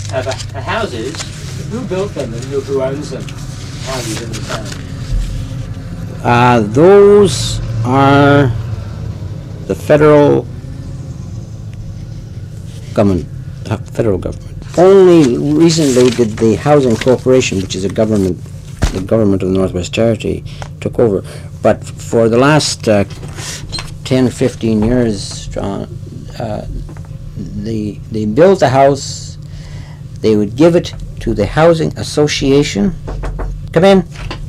the houses, who built them and who owns them? Houses in the town. Those are the federal government. Only recently did the Housing Corporation, which is the government of the Northwest Territory, took over. But for the last 10, 15 years, John, they built a house, they would give it to the Housing Association. Come in.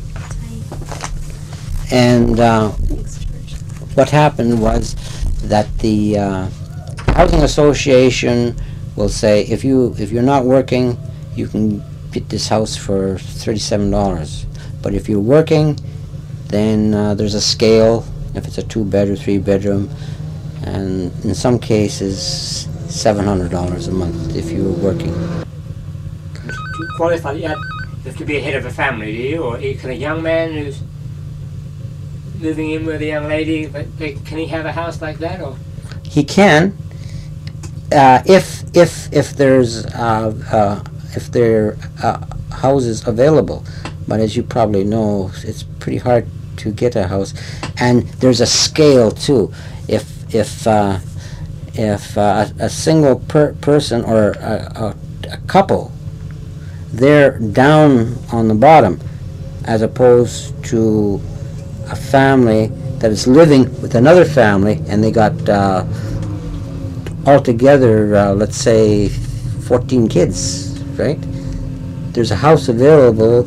And what happened was that the Housing Association will say, if you're not working, you can get this house for $37. But if you're working, then there's a scale, if it's a 2-bedroom, 3-bedroom, and in some cases $700 a month if you're working. To qualify, you have to be a head of a family, do you? Or can a young man who's moving in with a young lady, can he have a house like that? Or he can, if there's if there are houses available. But as you probably know, it's pretty hard to get a house, and there's a scale too. If a single person or a couple, they're down on the bottom, as opposed to a family that is living with another family, and they got altogether, let's say, 14 kids, right? There's a house available.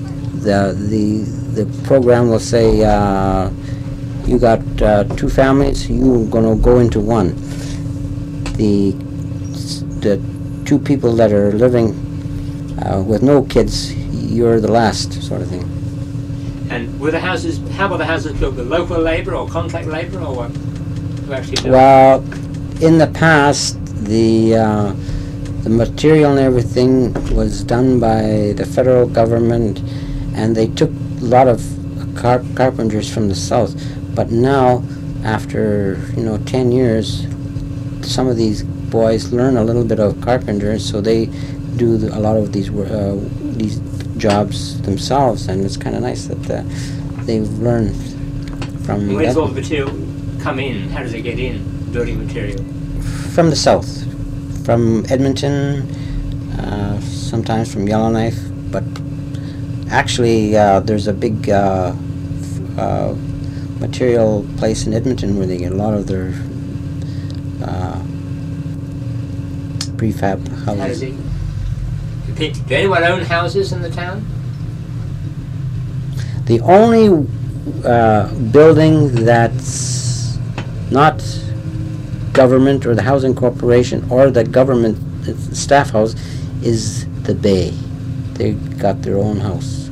The program will say, you got 2 families, you're going to go into one. The 2 people that are living with no kids, you're the last, sort of thing. And were the houses, how were the houses built? With local labour or contract labour, or what? Who actually built? Well, in the past, the material and everything was done by the federal government, and they took a lot of carpenters from the south. But now, after 10 years, some of these boys learn a little bit of carpenter, so they do a lot of these jobs themselves, and it's kind of nice that they've learned from. Where does all the material come in? How does it get in? Building material from the south, from Edmonton, sometimes from Yellowknife, but actually there's a big material place in Edmonton where they get a lot of their prefab houses. How does it? Do anyone own houses in the town? The only building that's not government or the Housing Corporation or the government staff house is the Bay. They got their own house.